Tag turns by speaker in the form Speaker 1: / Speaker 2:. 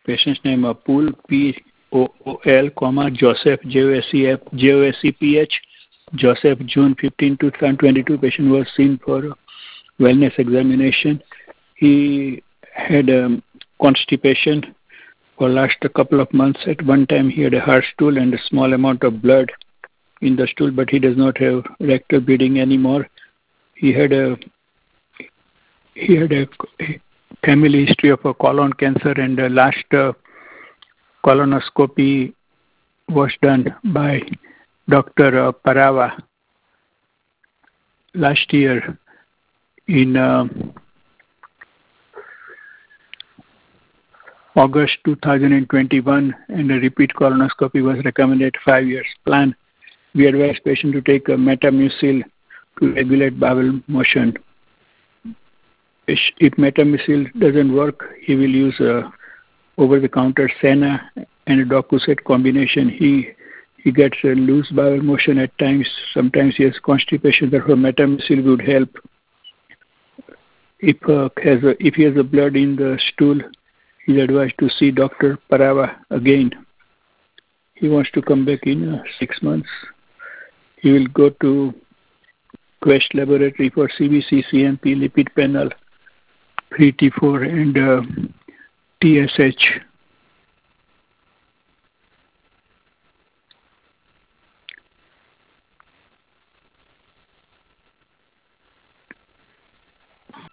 Speaker 1: Patient's name Pool, P-O-O-L, Joseph, J-O-S-E-P-H, Joseph, June 15, 2022. Patient was seen for wellness examination. He had constipation for last a couple of months. At one time, he had a hard stool and a small amount of blood in the stool, but he does not have rectal bleeding anymore. He had a family history of a colon cancer, and the last colonoscopy was done by Dr. Parava last year in August 2021, and a repeat colonoscopy was recommended 5 years plan. We advise patient to take a Metamucil to regulate bowel motion. If Metamucil doesn't work, he will use over-the-counter Senna and a Docusate combination. He gets a loose bowel motion at times. Sometimes he has constipation, therefore Metamucil would help. If he has a blood in the stool, he is advised to see Dr. Parava again. He wants to come back in 6 months. He will go to Quest Laboratory for CBC, CMP, lipid panel, free T4 and TSH.